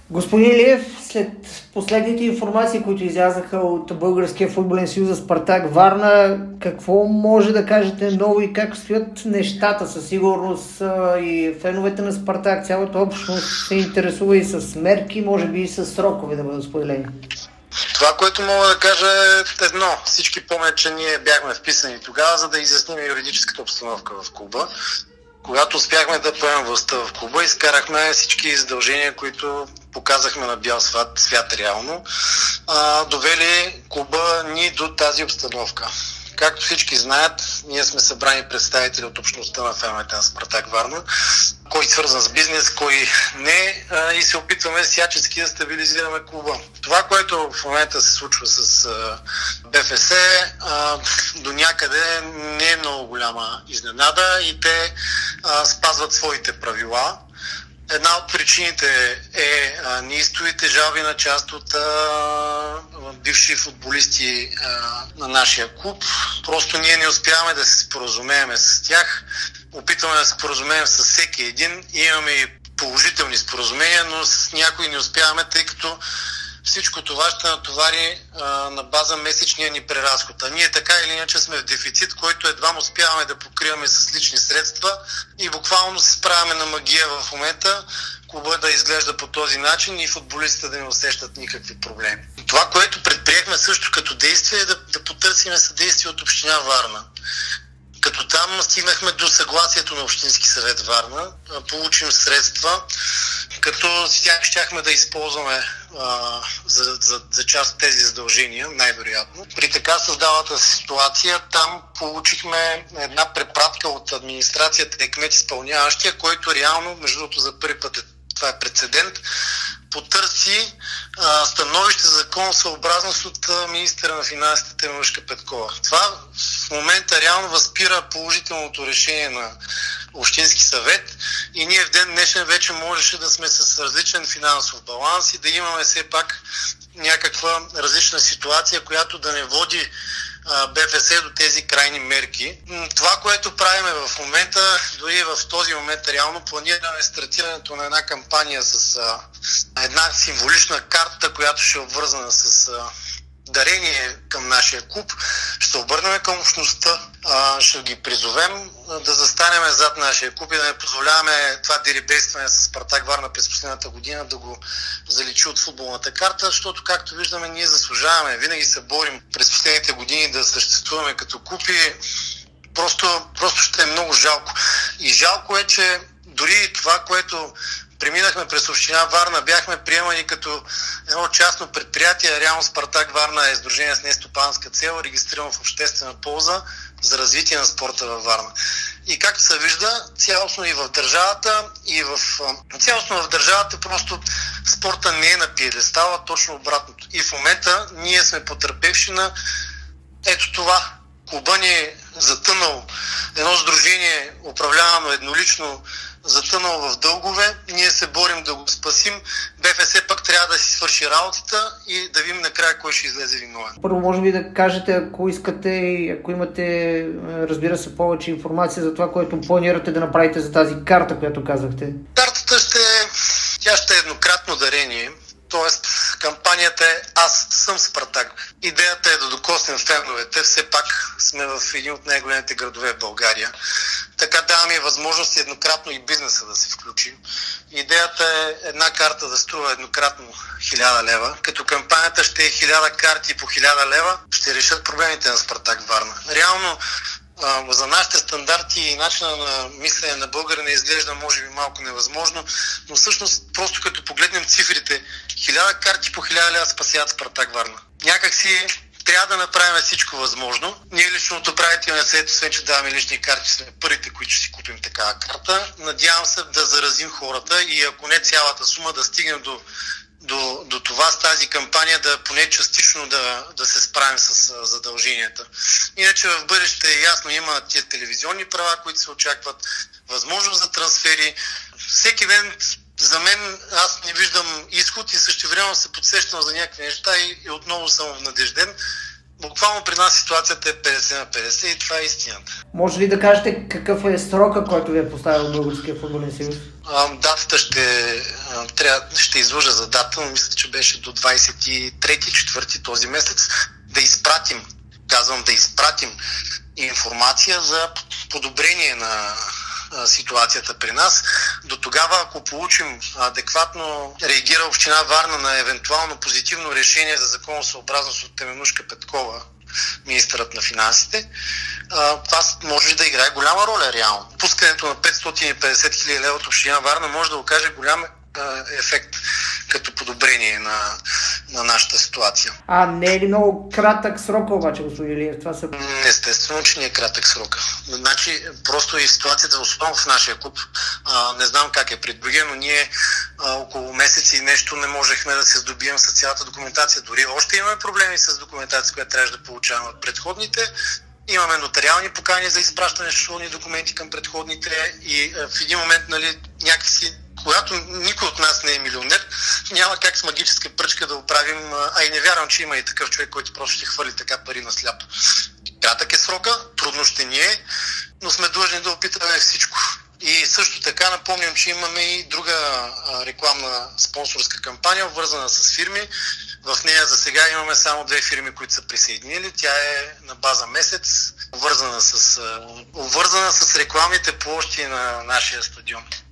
Господин Илиев, след последните информации, които излязаха от Българския футболен съюз за Спартак Варна, какво може да кажете ново и как стоят нещата? Със сигурност и феновете на Спартак, цялата общност се интересува и с мерки, може би и с срокове да бъдат споделени. Това, което мога да кажа е едно. Всички помнят, че ние бяхме вписани тогава, за да изясним юридическата обстановка в клуба. Когато успяхме да поемем властта в клуба, изкарахме всички задължения, които показахме на бял свят реално, довели клуба ни до тази обстановка. Както всички знаят, ние сме събрани представители от общността на феновете на Спартак Варна, кой свързан с бизнес, кой не, и се опитваме всячески да стабилизираме клуба. Това, което в момента се случва с БФС, до някъде не е много голяма изненада и те спазват своите правила. Една от причините е неистовите жалби на част от бивши футболисти на нашия клуб. Просто ние не успяваме да се споразумеем с тях. Опитваме да се споразумеем с всеки един. Имаме и положителни споразумения, но с някои не успяваме, тъй като всичко това ще натовари на база месечния ни преразход. А ние така или иначе сме в дефицит, който едва успяваме да покриваме с лични средства и буквално се справяме на магия в момента клуба да изглежда по този начин и футболистите да не усещат никакви проблеми. Това, което предприехме също като действие е да потърсим съдействие от община Варна. Като там стигнахме до съгласието на Общински съвет Варна, получим средства, като с тях щяхме да използваме за част от тези задължения, най-вероятно. При така създалата ситуация там получихме една препратка от администрацията и кмет изпълняващия, който реално, между другото за първи път това е прецедент, потърси становище за законосъобразност от министъра на финансите Теменужка Петкова. Това в момента реално възпира положителното решение на Общински съвет и ние в ден днешен вече можеше да сме с различен финансов баланс и да имаме все пак някаква различна ситуация, която да не води БФС до тези крайни мерки. Това, което правиме в момента, дори в този момент реално планираме стартирането на една кампания с една символична карта, която ще е обвързана с дарение към нашия клуб. Ще се обърнем към общността, ще ги призовем да застанем зад нашия клуб и да не позволяваме това дерибействане с Спартак Варна през последната година да го заличи от футболната карта, защото, както виждаме, ние заслужаваме. Винаги се борим през последните години да съществуваме като клуб и просто ще е много жалко. И жалко е, че дори това, което преминахме през община Варна, бяхме приемани като едно частно предприятие. Реално Спартак Варна е сдружение с нестопанска цел, регистрирано в обществена полза за развитие на спорта във Варна. И както се вижда, цялостно в държавата просто спорта не е на пиедестала, точно обратното. И в момента ние сме потърпевши на ето това. Клуба ни е затънал, едно сдружение, управлявано еднолично, затънал в дългове, ние се борим да го спасим, БФС пък трябва да си свърши работата и да видим накрая кой ще излезе виновен. Първо може би да кажете, ако искате и ако имате, разбира се, повече информация за това, което планирате да направите за тази карта, която казахте. Картата ще е еднократно дарение. Тоест, кампанията е Аз съм Спартак. Идеята е да докоснем феновете. Все пак сме в един от най-големите градове в България. Така даваме възможност еднократно и бизнеса да се включи. Идеята е една карта да струва еднократно 1000 лева. Като кампанията ще е 1000 карти по 1000 лева, ще решат проблемите на Спартак Варна. Реално, за нашите стандарти и начина на мислене на българина изглежда може би малко невъзможно, но всъщност просто като погледнем цифрите, 1000 карти по 1000 лева спасяват Спартак Варна. Някак си трябва да направим всичко възможно. Ние лично от управителния съвет, освен че даваме лични карти, сме първите, които ще си купим такава карта. Надявам се да заразим хората и ако не цялата сума, да стигнем до това с тази кампания да поне частично да се справим с задълженията. Иначе в бъдеще ясно има тези телевизионни права, които се очакват, възможност за трансфери. Всеки ден за мен аз не виждам изход и същевременно се подсещам за някакви неща и отново съм надежден. Буквално при нас ситуацията е 50 на 50 и това е истината. Може ли да кажете какъв е срока, който ви е поставил Българския футболен съюз? Датата ще излъжа за дата, но мисля, че беше до 23-4 този месец, да изпратим информация за подобрение на ситуацията при нас. До тогава, ако получим адекватно реагира община Варна на евентуално позитивно решение за законосъобразност от Теменужка Петкова, министърът на финансите, това може да играе голяма роля реално. Пускането на 550 хиляди лева от община Варна може да окаже голям ефект като подобрение на нашата ситуация. Не е ли много кратък срок обаче, господин Илиев? Естествено, че не е кратък срок. Значи, просто и ситуацията, особено в нашия клуб, не знам как е при другия, но ние около месец и нещо не можехме да се здобием с цялата документация. Дори още имаме проблеми с документация, която трябваше да получаваме от предходните. Имаме нотариални покани за изпращане на счетоводни документи към предходните и в един момент, някакси, когато никой от нас не е милионер, няма как с магическа пръчка да оправим, и не вярвам, че има и такъв човек, който просто ще хвърли така пари на сляпо. Кратък е срока, трудно ще ни е, но сме длъжни да опитаме всичко. И също така напомням, че имаме и друга рекламна спонсорска кампания, обвързана с фирми. В нея за сега имаме само 2 фирми, които са присъединили. Тя е на база месец, обвързана с рекламните площи на нашия стадион.